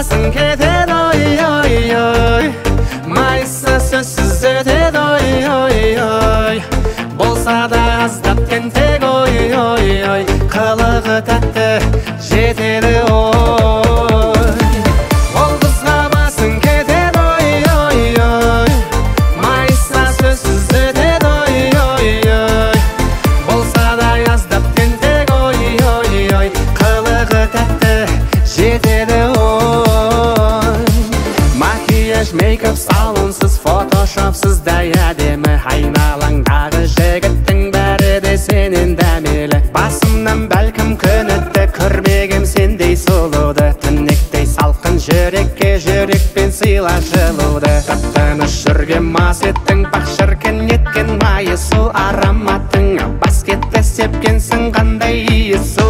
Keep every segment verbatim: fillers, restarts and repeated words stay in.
қозғабасын кетеді ой ой ой, майса сөзсіз өтеді ой ой ой, болса да аздап тентек ой ой ой, қылығы тәтті жетеді ой. Ол қозғабасын кетеді ой ой ой, майса сөзсіз өтеді ой ой ой, болса да аздап тентек ой ой ой, қылығы тәтті жетеді ой. Макияж, мейкап, салонсыз, фотошопсыз да әдемі, айналаңдағы жігіттің бәрі де сенен дәмелі. Басымнан бәлкім күн өтті, көрмегем сендей сұлуды, түнектей салқын жүрекке жүрекпен сыйла жылуды. Тып-тыныш жүрген мас еттің, бақ шіркін еткен майы су ароматың, баскетті сепкенсің қандай иісу.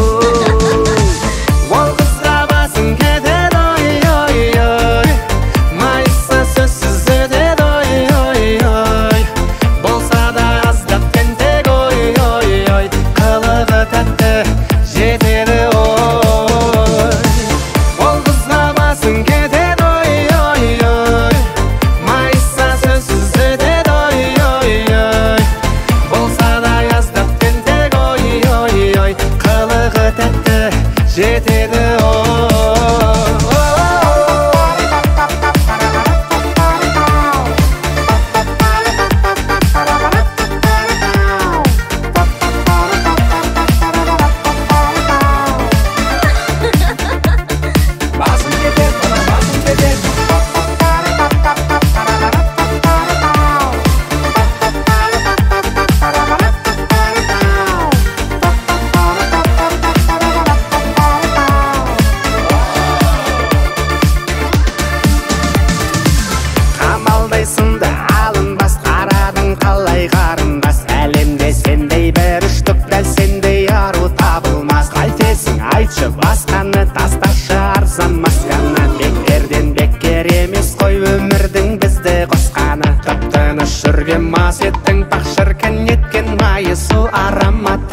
Ол қозғабасын кетеді ой ой ой, майса сөзсіз өтеді ой ой ой, болса да аздап тентек ой ой ой, қылығы тәтті жетеді ой. Ол қозғабасын кетеді ой ой ой, майса сөзсіз өтеді ой ой ой, болса да аздап тентек ой ой ой, қылығы тәтті жетеді ой. Басым кетеді, басым кетеді. Қамалдайсың да алынбас, қарадың қалай қарындас, әлемде сендей бір үштік, дәл сендей ару табылмас. Қайтесің айтшы, басқаны тасташы арзан масканы, бекерден бекер емес қой өмірдің бізді қосқаны. Тып-тыныш жүрген мас еттің, бақ шіркін еткен майы су аромат